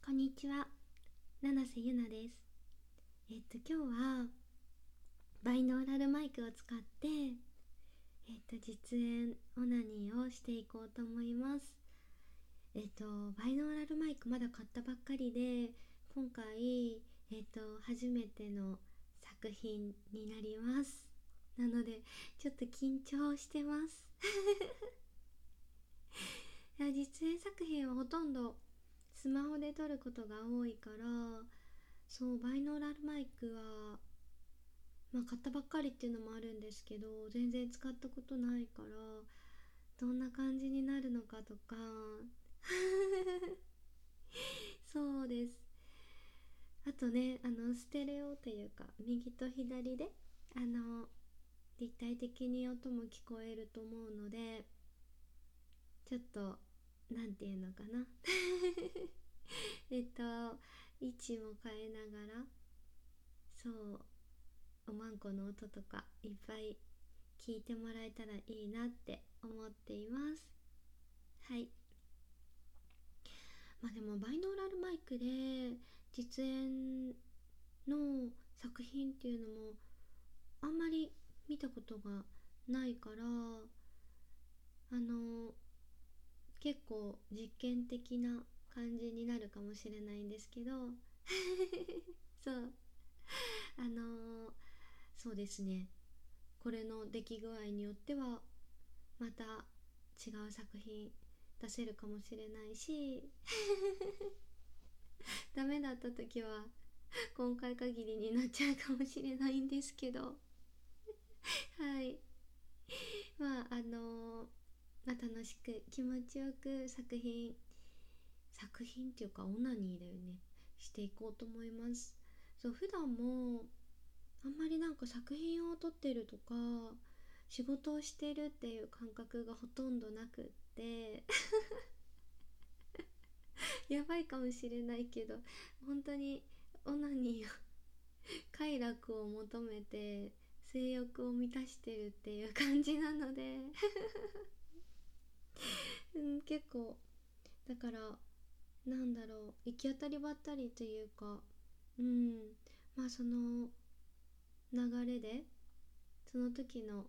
こんにちは、七瀬ゆなです。今日はバイノーラルマイクを使って、実演オナニーをしていこうと思います。バイノーラルマイクまだ買ったばっかりで、今回、初めての作品になります。なので、ちょっと緊張してます。いや、実演作品はほとんどスマホで撮ることが多いから、そうバイノーラルマイクは買ったばっかりっていうのもあるんですけど、全然使ったことないから、どんな感じになるのかとかそうです。あとね、ステレオっていうか右と左で立体的に音も聞こえると思うので、ちょっとなんていうのかな位置も変えながら、そうおまんこの音とかいっぱい聞いてもらえたらいいなって思っています。はい。でもバイノーラルマイクで実演の作品っていうのもあんまり見たことがないから、結構実験的な感じになるかもしれないんですけどそうあのそうですね、これの出来具合によってはまた違う作品出せるかもしれないしダメだった時は今回限りになっちゃうかもしれないんですけどはい。楽しく気持ちよく作品っていうかオナニーだよね、していこうと思います。そう、普段もあんまり作品を撮ってるとか仕事をしてるっていう感覚がほとんどなくってやばいかもしれないけど、本当にオナニーを快楽を求めて性欲を満たしてるっていう感じなので結構だから、行き当たりばったりというか、その流れで、その時の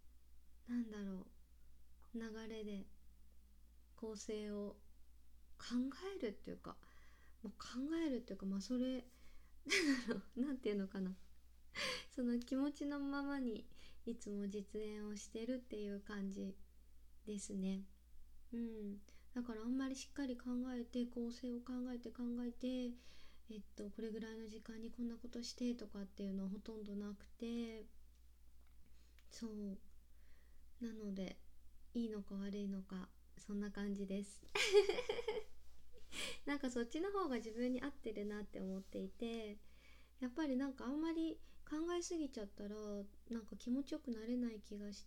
流れで構成を考えるっていうか、それなんていうのかな、その気持ちのままにいつも実演をしてるっていう感じですね。だからあんまりしっかり考えて構成を考えてこれぐらいの時間にこんなことしてとかっていうのはほとんどなくて、そうなので、いいのか悪いのかそんな感じですそっちの方が自分に合ってるなって思っていて、やっぱりあんまり考えすぎちゃったら気持ちよくなれない気がして、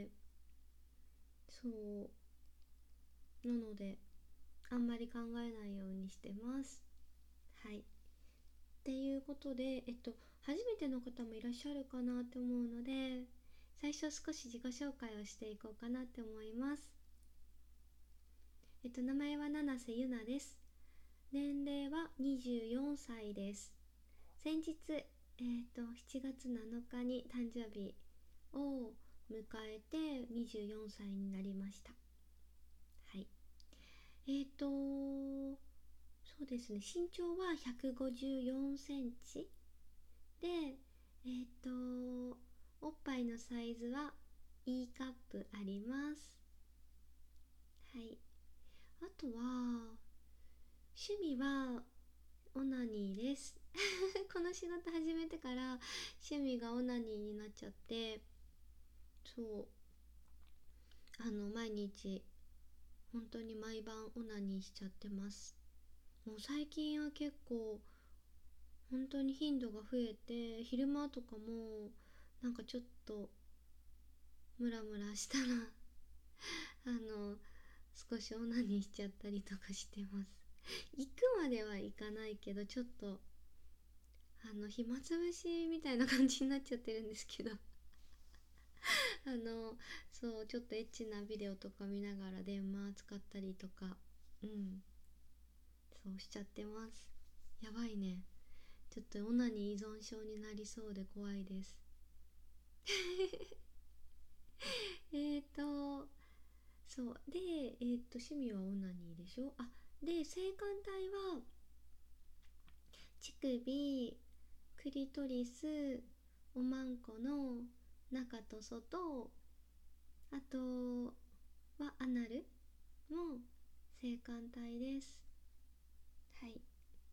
そうなのであんまり考えないようにしてます。はい。っていうことで、初めての方もいらっしゃるかなって思うので、最初少し自己紹介をしていこうかなって思います。名前は七瀬ゆなです。年齢は24歳です。先日、7月7日に誕生日を迎えて24歳になりました。はい。そうですね、身長は154センチで、おっぱいのサイズは E カップあります。はい。あとは趣味はオナニーですこの仕事始めてから趣味がオナニーになっちゃって、そう毎日本当に毎晩オナニーしちゃってます。もう最近は結構本当に頻度が増えて、昼間とかもちょっとムラムラしたら少しオナニーしちゃったりとかしてます。行くまではいかないけど、ちょっと暇つぶしみたいな感じになっちゃってるんですけどそうちょっとエッチなビデオとか見ながら電話使ったりとか、 そうしちゃってます。やばいね。ちょっとオナニー依存症になりそうで怖いです。そうで、趣味はオナニーでしょ。あ、で性感帯は乳首、クリトリス、おまんこの中と外、あとはアナルも性感帯です。はい、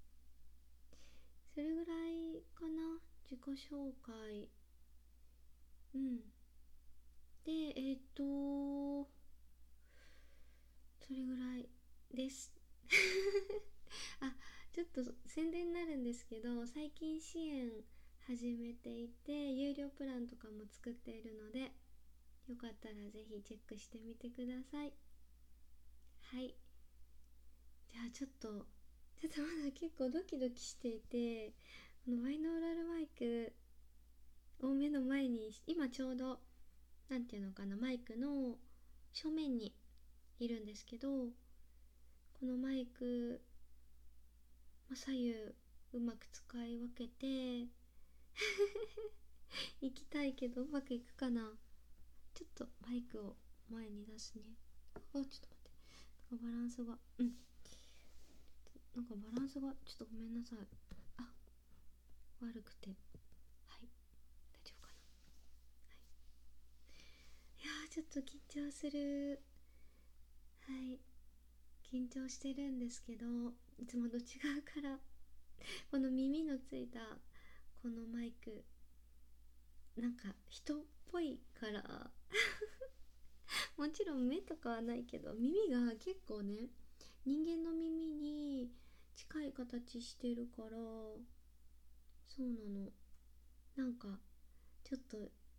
それぐらいかな、自己紹介。うん。でそれぐらいです。あ、ちょっと宣伝になるんですけど、最近支援始めていて、有料プランとかも作っているので、よかったらぜひチェックしてみてください。はい、じゃあちょっとまだ結構ドキドキしていて、このバイノーラルマイクを目の前に、今ちょうどなんていうのかな、マイクの正面にいるんですけど、このマイク、左右うまく使い分けて行きたいけど、うまくいくかな。ちょっとマイクを前に出すね。あ、ちょっと待って、なんかバランスがなんかバランスがちょっとごめんなさい。あ、悪くて、はい、大丈夫かな。いやー、ちょっと緊張する。はい、緊張してるんですけど、いつもと違うからこの耳のついたこのマイク、なんか人っぽいからもちろん目とかはないけど、耳が結構ね、人間の耳に近い形してるから、そうなの。なんかちょっと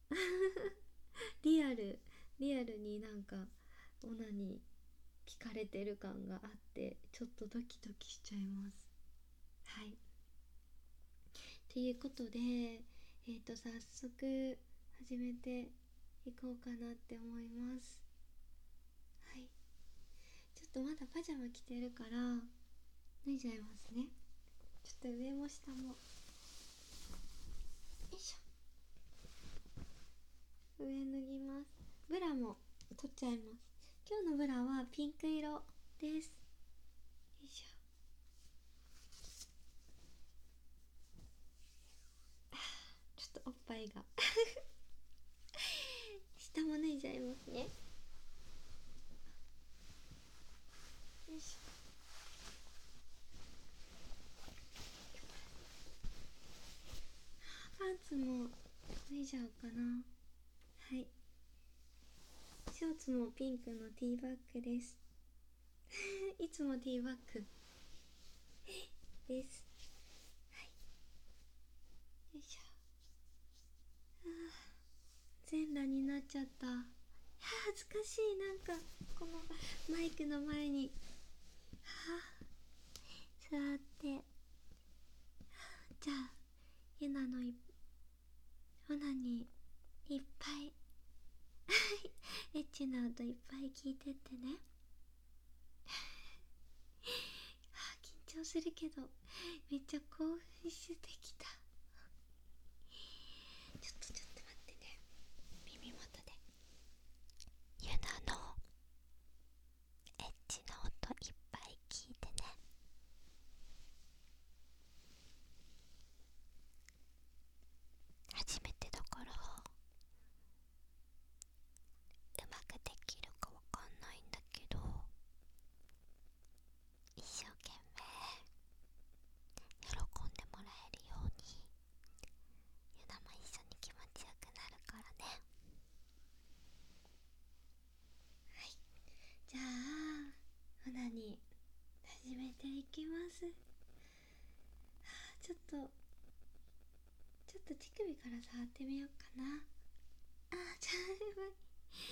リアルリアルになんかオナに聞かれてる感があって、ちょっとドキドキしちゃいます。はい、ということで、早速始めていこうかなって思います。はい、ちょっとまだパジャマ着てるから脱いじゃいますね。ちょっと上も下も、よいしょ、上脱ぎます。ブラも取っちゃいます。今日のブラはピンク色です。よいしょ。ちょっとおっぱいが下も脱いじゃいますね。よいしょ。パンツも脱いじゃおうかな。はい、ショーツもピンクのティーバッグですいつもティーバッグです。はい、よいしょ。全裸になっちゃった。恥ずかしい。なんかこのマイクの前に座って、じゃあユナのオナにいっぱいエッチな音いっぱい聞いてってね緊張するけどめっちゃ興奮してきた。ちょっと待ってね、耳元でユナのエッチな音いっぱい聞いてね。初めてだからうまくできるかわかんないんだけど、一生懸命喜んでもらえるようにユナも一緒に気持ちよくなるからね。はい、じゃあオナに始めていきます。ちょっと乳首から触ってみようかな。ちゃうい。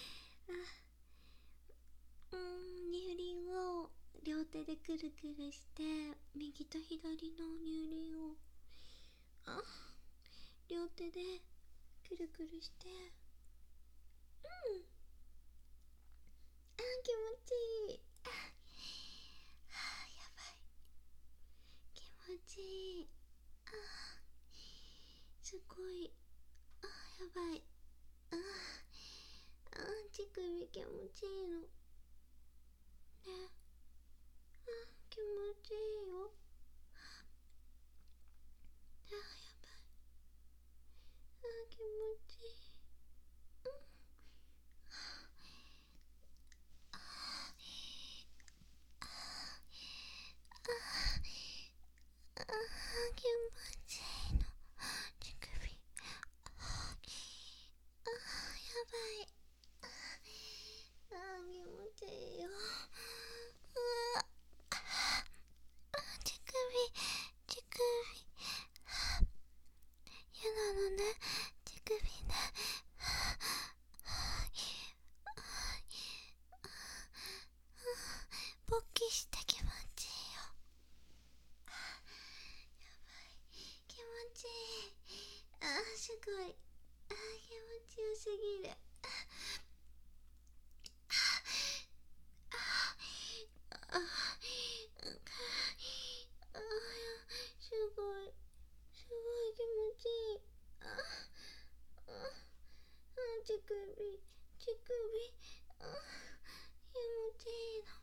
乳輪を両手でくるくるして、右と左の乳輪を両手でくるくるして、気持ちいい。やばい。 ちいいのね。気持ちいいよ。やばい。気持ちいい。気持ちいいの。乳首。やばい。気持ちいいよ。乳首。嫌なのね、乳首ね。勃起して気持ちいいよ。やばい。気持ちいい。すごい。気持ちよすぎる。すごい気持ちいい。乳首。気持ちいいの。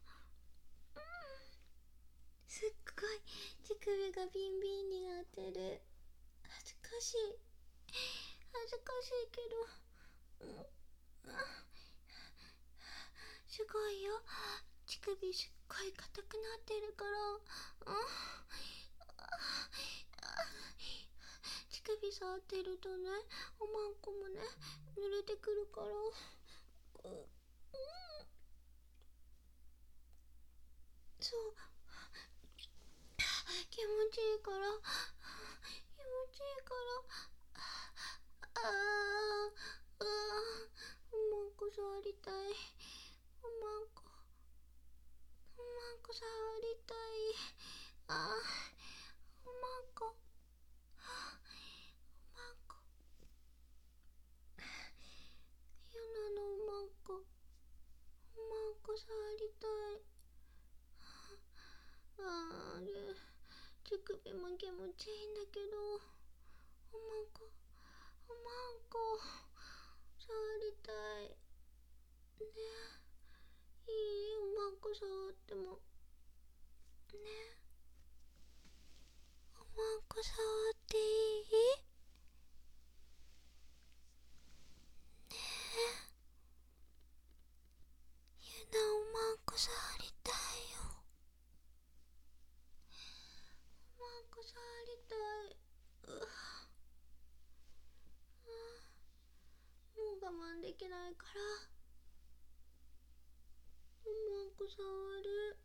すっごい乳首がビンビンになってる。恥ずかしいけど、すごいよ。乳首すっごい硬くなってるから、乳首触ってるとね、おまんこもね濡れてくるから、そう気持ちいいから、おまんこ触りたい。おまんこ触りたい。おまんこ嫌なの。おまんこ触りたい。乳首も気持ちいいんだけど、おまんこ触りたいね。いい？おまんこ触ってもね。おまんこ触っていい？ねえ。ゆな、おまんこ触りたいよ。おまんこ触りたい。もう我慢できないから、おまんこ触る。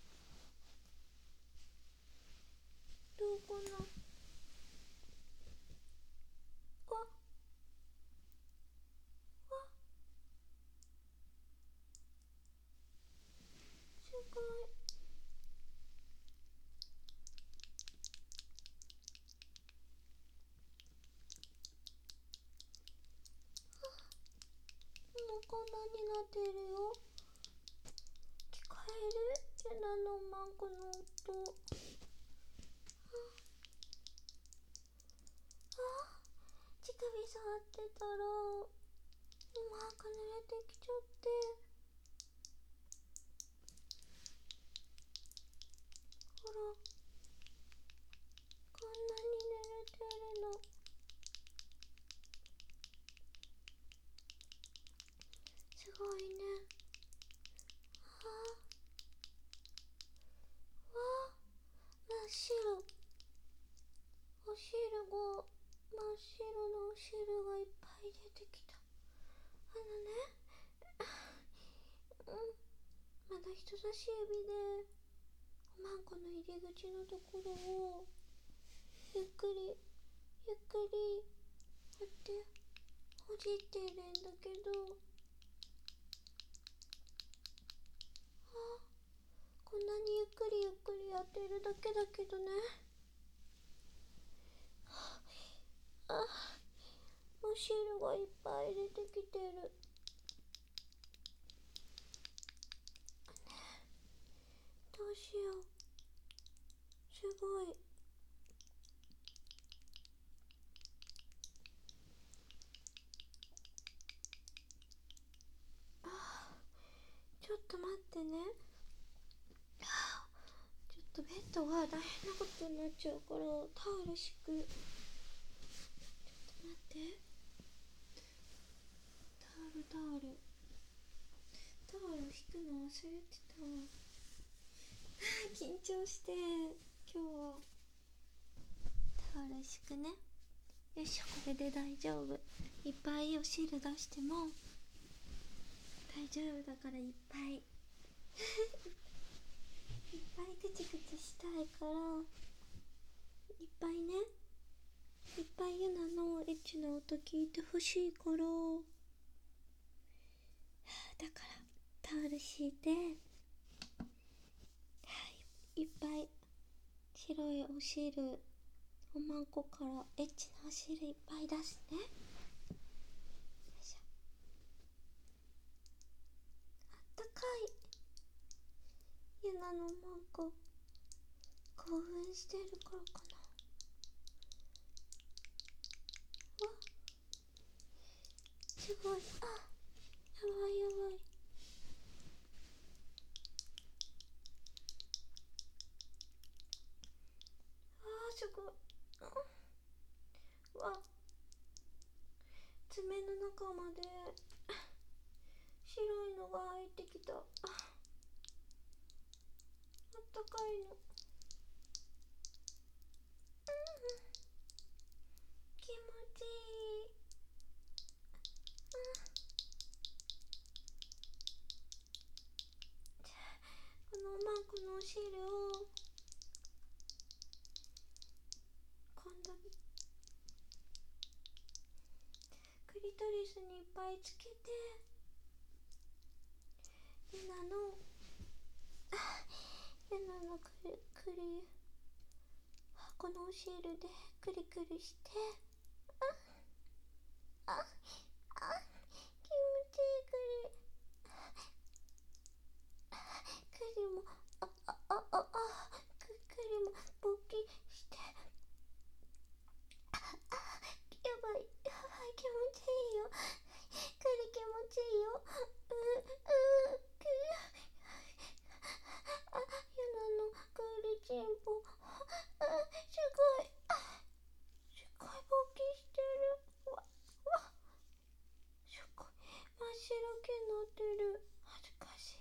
どうかな。すごい。もうこんなになってるよ。聞こえる？ゆなのおまんこの音。乳首触ってたらおまんこ濡れてきちゃって、ほらこんなに濡れてるの。すごいね。真っ白。お汁が真っ白なお汁がいっぱい出てきた。まだ人差し指でおまんこの入り口のところをゆっくりこうやってほじっているんだけど、こんなにゆっくりやってるだけだけどね。お汁がいっぱい出てきてる。どうしよう。すごい。 とは大変なことになっちゃうからタオル敷く。ちょっと待って、タオル敷くの忘れてたわ。緊張して今日はタオル敷くね。よいしょ、これで大丈夫。いっぱいお汁出しても大丈夫だから、いっぱいいっぱいぐちぐちしたいから、いっぱいね、いっぱいユナのエッチな音聞いてほしいから、だからタオル敷いて、はい、いっぱい白いお汁、おまんこからエッチなお汁いっぱい出すね。よいしょ。あったかい。ユナのおまんこ興奮してるからかな。わ、すごい。あ、やばいやばい。すごい。わ、爪の中まで白いのが入ってきた。あったかいの。気持ちいい。このおまんこのお汁を今度クリトリスにいっぱいつけて、ユナのこのお汁でクリクリして、気持ちいい。クリもクリも勃起して、やばい気持ちいいよ。クリ気持ちいいよ。ユナのクリチンポ、すごい勃起してる。すごい真っ白けになってる。恥ずかしい。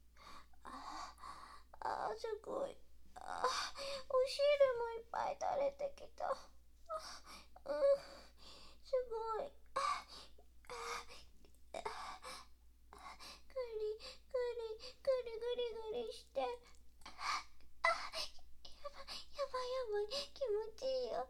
すごい。お汁もいっぱい垂れてきた。すごい。グリして、やばい気持ちいいよ。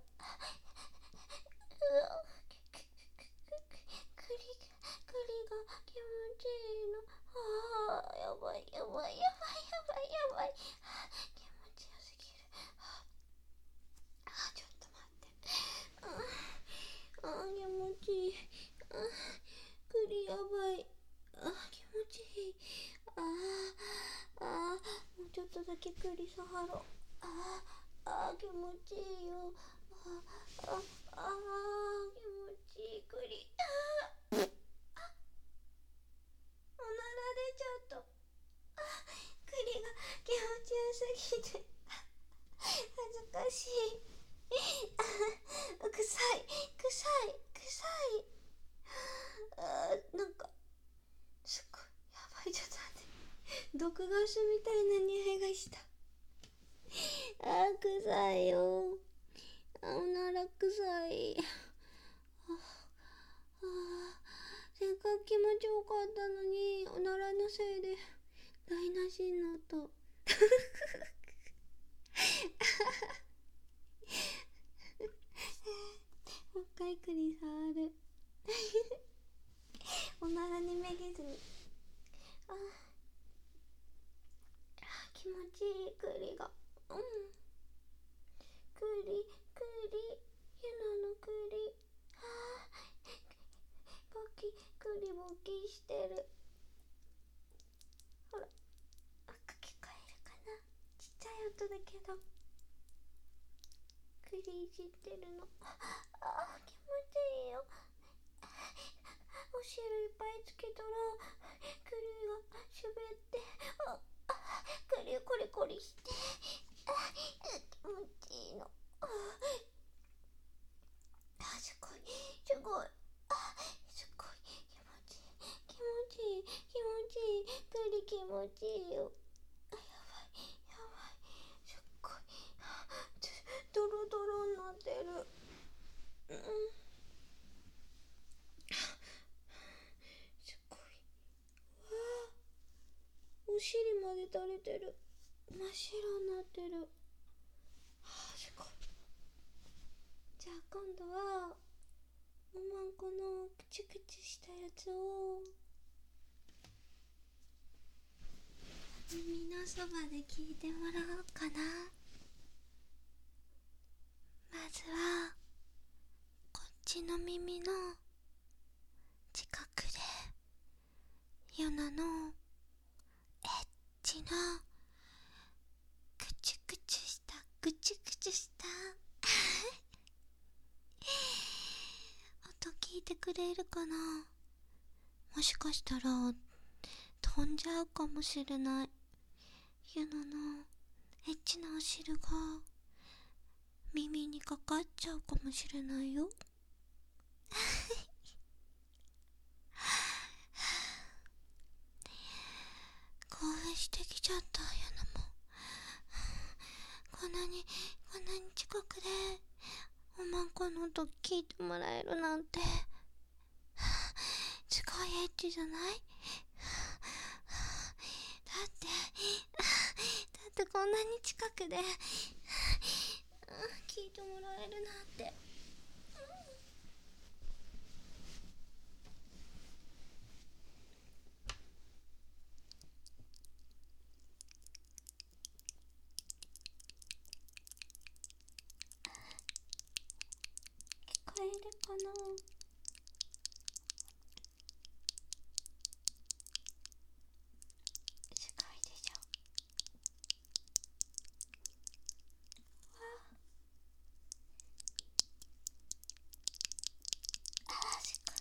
クリが気持ちいいの。やばい気持ちよすぎる。ちょっと待って。気持ちいい。クリやばい。気持ちいい。もうちょっとだけクリ触ろう。気持ちいいよ。気持ちいいクリ。おなら出ちゃった。クリが気持ちよすぎて恥ずかしい。臭い。なんかすっごいやばい。ちょっと待って、毒ガスみたいな匂いがした。臭いよ。おなら臭い。せっかく気持ちよかったのに、おならのせいで台無しになった。もう一回クリ触る。おならにめげずに。気持ちいいクリが。クリユナのクリ。クリ勃起してる。ほら、聞こえるかな。ちっちゃい音だけどクリいじってるの。気持ちいいよ。お汁いっぱいつけたらクリが滑って、クリコリコリして、 気持ちいいの。すごいすごい、すごい気持ちいい気持ちいい気持ちいい、プリ気持ちいいよ。やばいやばい、すっごいドロドロになってる。すごい。わあ、お尻まで垂れてる。真っ白になってる。すごい。じゃあ今度はおまんこのクチクチしたやつを耳のそばで聞いてもらおうかな。まずはこっちの耳の近くでヨナのエッチなクチクチしたクチクチした音聞いてくれるかな。もしかしたら飛んじゃうかもしれない。ユノのエッチなお汁が耳にかかっちゃうかもしれないよ。興奮してきちゃったユノも。こんなに近くでおまんこの音聞いてもらえるなんてすごいエッチじゃない？だってこんなに近くで聞いてもらえるなんて。聞こえるかな？すごいでしょ。すごい。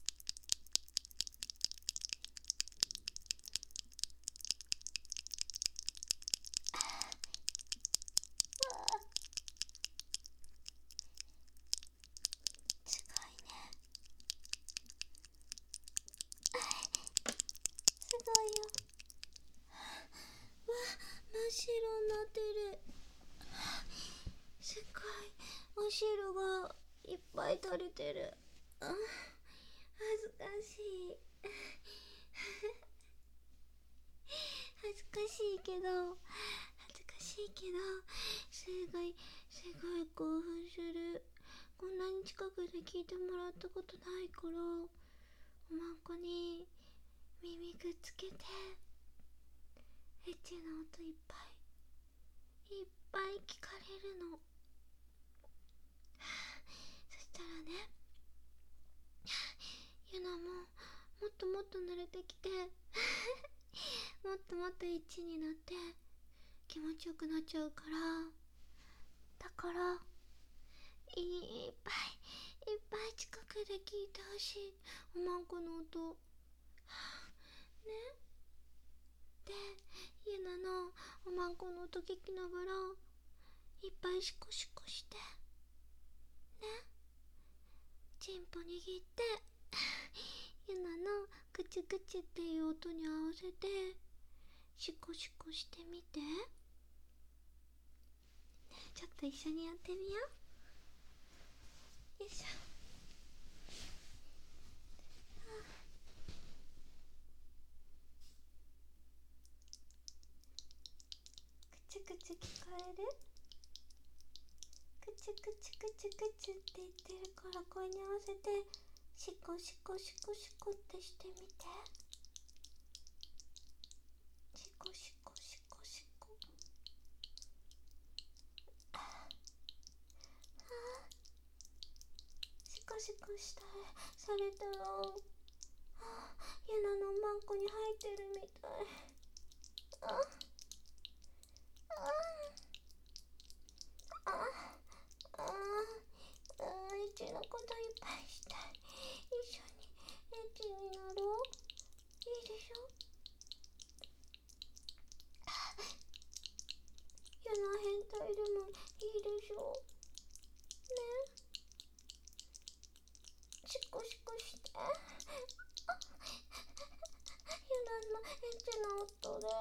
すごいね。すごいよ。真っ白になってる。すっごいお汁がいっぱい垂れてる。恥ずかしい。恥ずかしいけどすごい興奮する。こんなに近くで聞いてもらったことないから、おまんこに耳くっつけてエッチな音いっぱい聞かれるの。そしたらね、ユナももっともっと慣れてきてもっともっとエッチになって気持ちよくなっちゃうから、だからいっぱい近くで聞いてほしい、おまんこの音ね。で、ユナのおまんこの音聞きながらいっぱいシコシコしてね、チンポ握ってユナのクチクチっていう音に合わせてシコシコしてみて。ちょっと一緒にやってみよう。よいしょ。クチクチ聞こえる？クチクチクチクチって言ってるから、これに合わせてシコシコシコシコってしてみて。シコシコシコシコ。シコシコされたらユナのマンコに入ってるみたい。エッチなこといっぱいしたい。一緒にエッチになろう。いいでしょ。ユナ変体でもいいでしょね。シコシコして。ユナのエッチな音で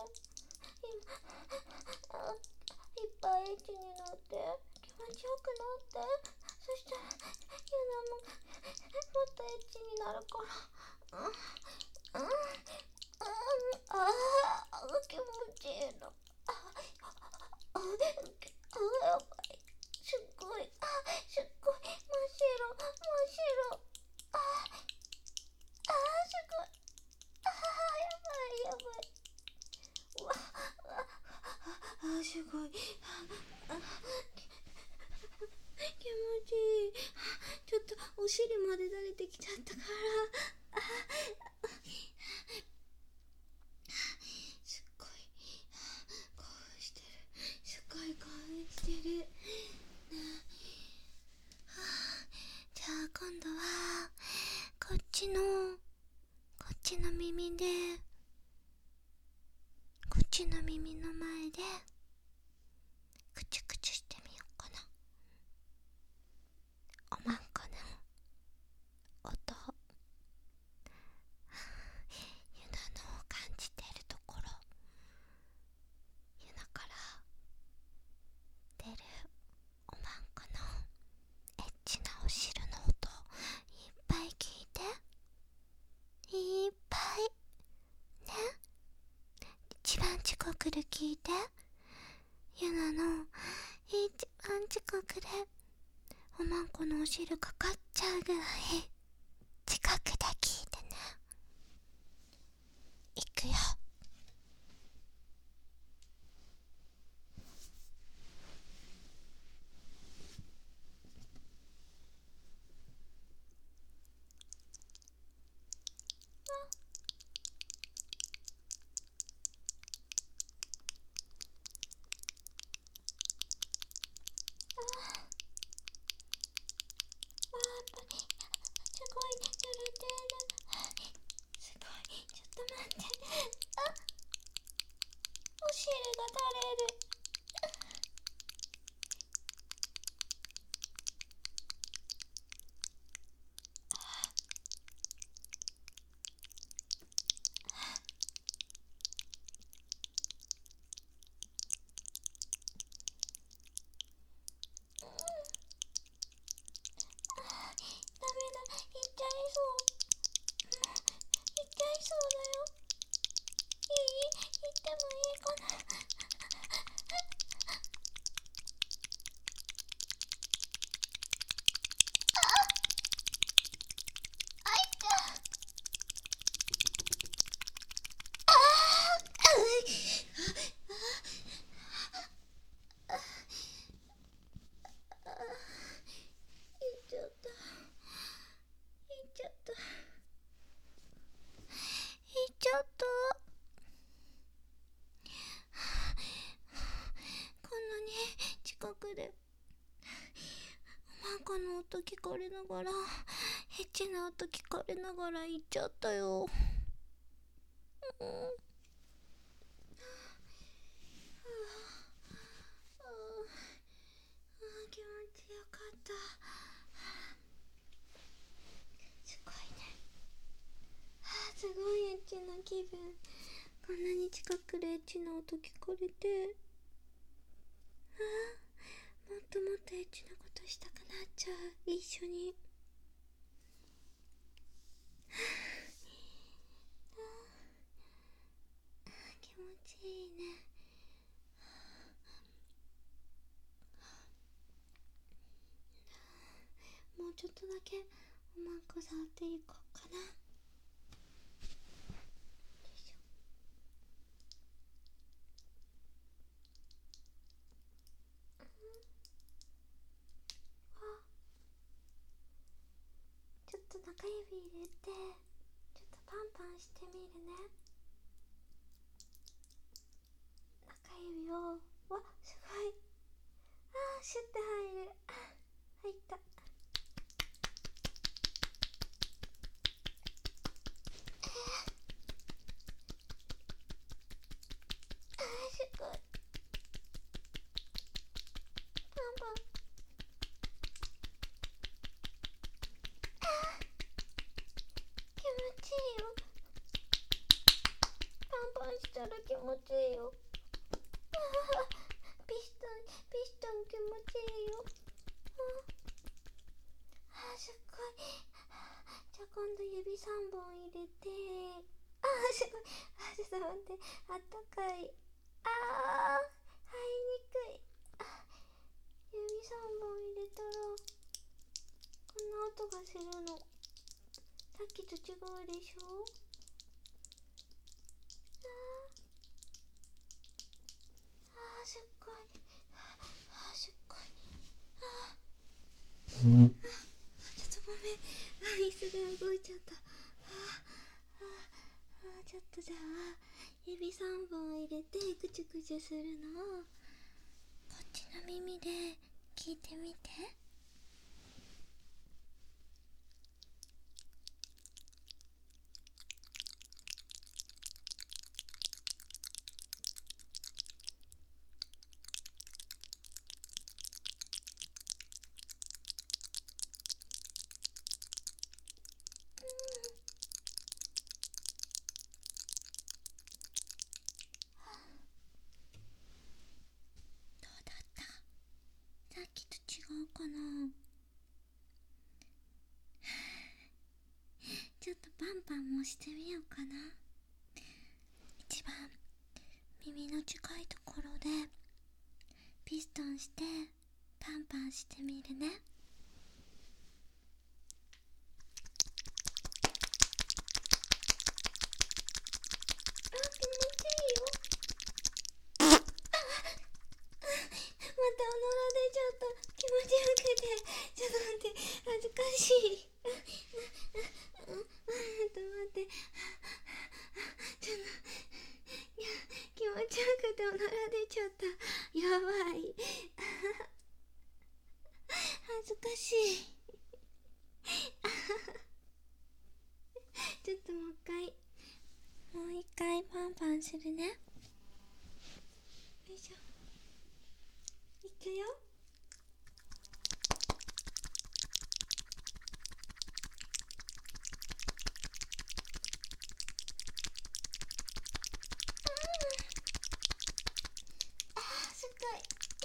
いっぱいエッチになって気持ちよくなって、そしたらユナももっとエッチになるから。気持ちいいの。やばい。すっごい。すっごい。真っ白。真っ白。すごい。やばい。やばい。うわ。すごい。気持ちいい。ちょっとお尻まで慣れてきちゃったから。すっごい興奮してる。すっごい興奮してる。じゃあ今度はこっちの耳で、こっちの耳の前でクチュクチュしてみようかな。おまんこの音、ユナの感じてるところ、ユナから出るおまんこのエッチなお汁の音いっぱい聞いて、いっぱいね。一番近くで聞いて。ユナの一番近くでおまんこのお汁かかっちゃうぐらい近くで聞いてね。いくよ。すごい揺れてる。すごい。ちょっと待って。お汁が垂れる。ダメだ。行っちゃいそう。行っちゃいそうだよ。行ってもいいかな。あいた。行っちゃった。行っちゃった。行っちゃった。こんなに近くでおまんこの音聞かれながら、エッチな音聞かれながら行っちゃったよ。気持ちよかった。すごいね。すごいエッチな気分。こんなに近くでエッチな音聞かれて、もっともっとエッチなことしたくなっちゃう。一緒に。気持ちいいね。もうちょっとだけおまんこ触っていこうかな。よいしょ。ちょっと中指入れて、ちょっとパンパンしてみるね。中指を、わ、すごい。シュッて入る。入った。すごい。 あったかい。入りにくい。指3本入れたらこんな音がするの。さっきと違うでしょ。すっごい。すっごい。ちょっとごめん。椅子が動いちゃった。ちょっとじゃあ指3本入れてぐちゅぐちゅするのをこっちの耳で聞いてみて。どうだった？さっきと違うかな？ちょっとパンパンもしてみようかな。一番耳の近いところでピストンしてパンパンしてみるね。気持ちいいよ。またおなら出ちゃった。気持ちよくて。ちょっと待って、恥ずかしい。ちょっと待って。ちょっと気持ちよくておなら出ちゃった。やばい。恥ずかしい。ちょっともう一回パンパンするね。よいしょ。いくよ。すごい。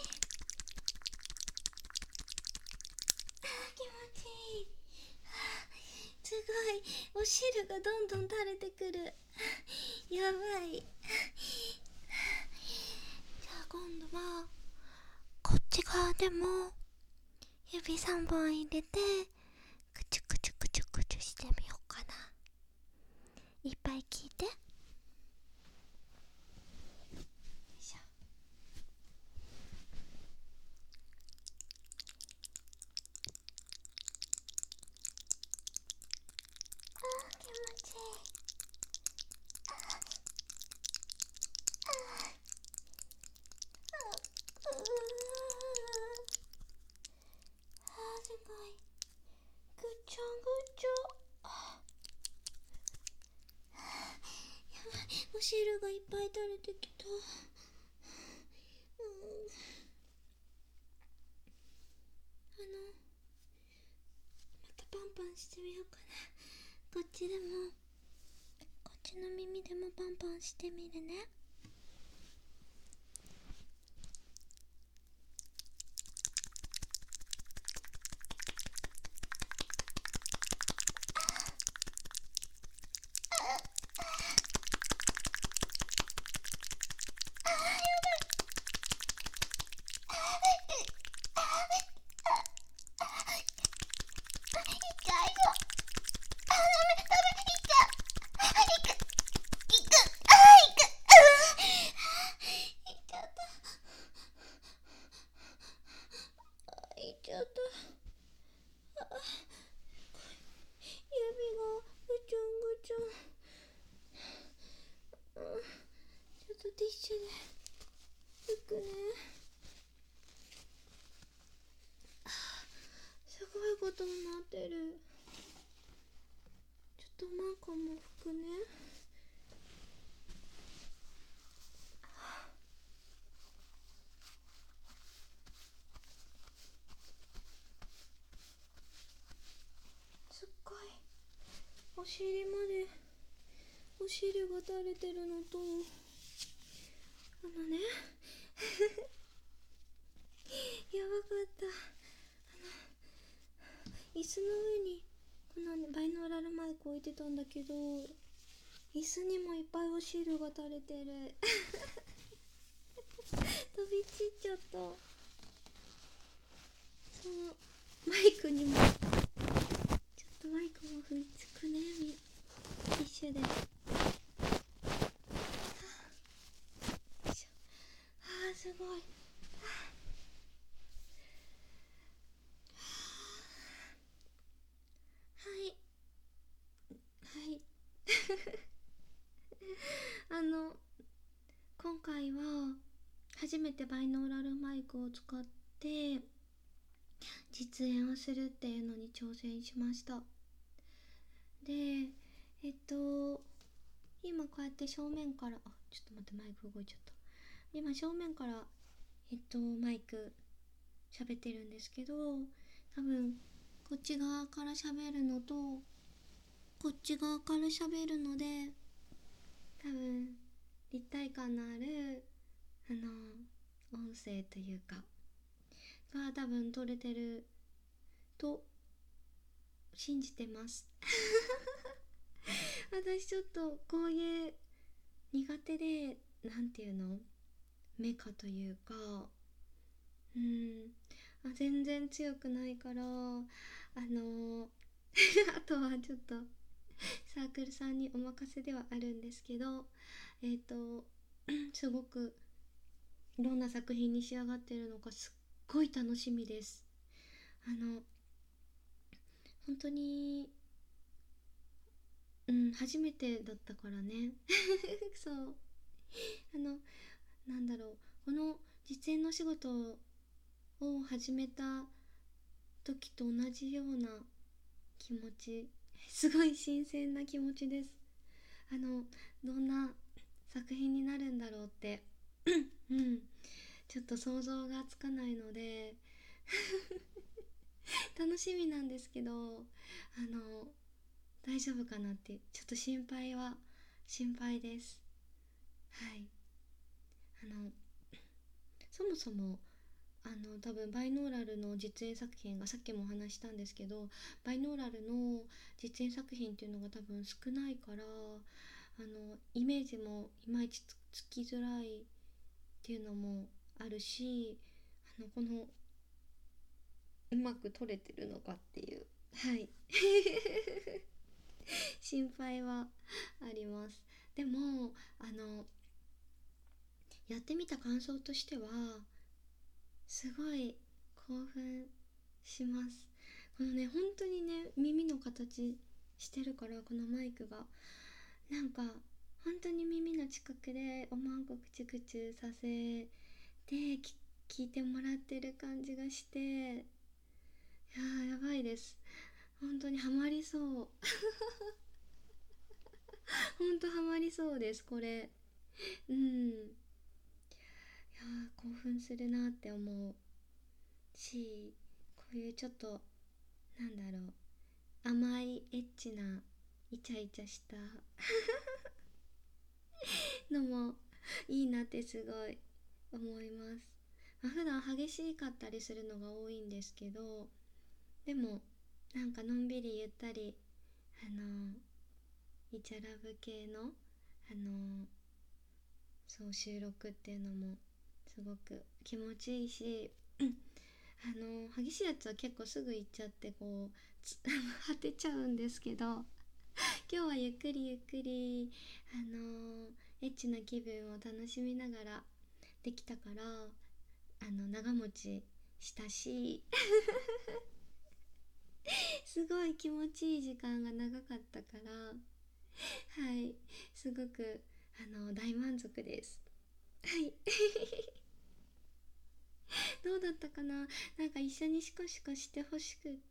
気持ちいい。すごい。お汁がどんどん垂れてくる。やばい。じゃあ今度はこっち側でも指3本入れてくちゅくちゅくちゅくちゅしてみようかな。いっぱい聞いて。よいしょ。気持ちいい。すごい。ぐちょぐちょ。やばい。お汁がいっぱい垂れてきた。またパンパンしてみようかな。こっちの耳でもパンパンしてみるね。ティッシュで拭くね。すごいことになってる。ちょっとマーカーも拭くね。すっごいお尻までお汁が垂れてるのとねやばかった。椅子の上にこのバイノーラルマイク置いてたんだけど、 椅子にもいっぱいお汁が垂れてる飛び散っちゃった。そう、マイクにもちょっとマイクも吹いつくね、ティッシュで。すごい。はいはい今回は初めてバイノーラルマイクを使って実演をするっていうのに挑戦しました。で今こうやって正面から、ちょっと待って、マイク動いちゃった。今正面からマイク喋ってるんですけど、多分こっち側から喋るのとこっち側から喋るので、多分立体感のある音声というかが多分取れてると信じてます私ちょっとこういう苦手で、なんていうの、メカというか、全然強くないから、あとはちょっとサークルさんにお任せではあるんですけど、すごくどんな作品に仕上がってるのかすっごい楽しみです。本当に初めてだったからねそうなんだろう、この実演の仕事を始めた時と同じような気持ち、すごい新鮮な気持ちです。どんな作品になるんだろうってちょっと想像がつかないので楽しみなんですけど、大丈夫かなってちょっと心配です。はい。そもそも多分バイノーラルの実演作品が、さっきもお話したんですけど、バイノーラルの実演作品っていうのが多分少ないから、イメージもいまいちつきづらいっていうのもあるし、このうまく撮れてるのかっていう、はい心配はあります。でもやってみた感想としてはすごい興奮します。このね、本当にね、耳の形してるから、このマイクがなんか本当に耳の近くでおまんこくちゅくちゅさせて聞いてもらってる感じがして、いやばいです。本当にハマりそう本当ハマりそうです、これ。いや興奮するなって思うし、こういうちょっと、なんだろう、甘いエッチなイチャイチャしたのもいいなってすごい思います。普段激しかったりするのが多いんですけど、でもなんかのんびりゆったりイチャラブ系のそう収録っていうのもすごく気持ちいいし激しいやつは結構すぐ行っちゃって果てちゃうんですけど、今日はゆっくりゆっくりエッチな気分を楽しみながらできたから、長持ちしたしすごい気持ちいい時間が長かったから、はい、すごく大満足です。はいどうだったかな。なんか一緒にシコシコしてほしくって、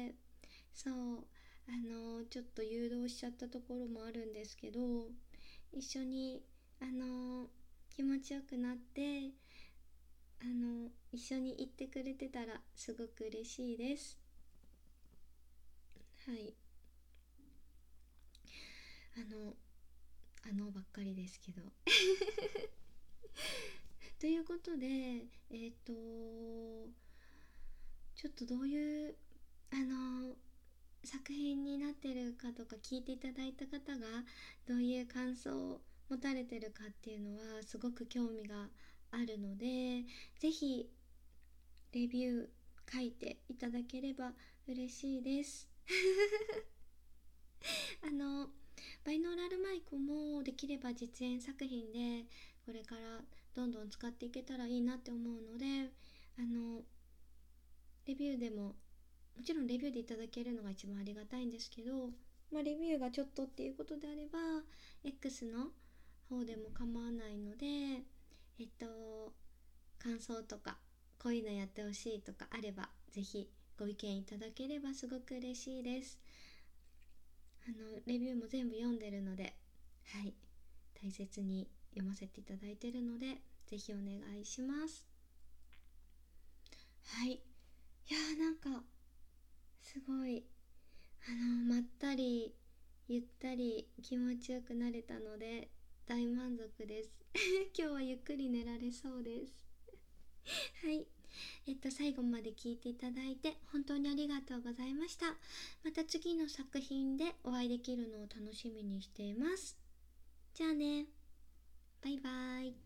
そうちょっと誘導しちゃったところもあるんですけど、一緒に気持ちよくなって一緒に行ってくれてたらすごく嬉しいです。はい。ばっかりですけどということでちょっとどういう作品になってるかとか聞いていただいた方がどういう感想を持たれてるかっていうのはすごく興味があるので、ぜひレビュー書いていただければ嬉しいですバイノーラルマイクもできれば実演作品でこれからどんどん使っていけたらいいなって思うので、レビューでももちろんレビューでいただけるのが一番ありがたいんですけど、レビューがちょっとっていうことであれば X の方でも構わないので、感想とかこういうのやってほしいとかあればぜひご意見いただければすごく嬉しいです。レビューも全部読んでるので、はい、大切に読ませていただいてるのでぜひお願いします。はい、いやーなんかすごいまったりゆったり気持ちよくなれたので大満足です今日はゆっくり寝られそうですはい、最後まで聞いていただいて本当にありがとうございました。また次の作品でお会いできるのを楽しみにしています。じゃあね、バイバイ。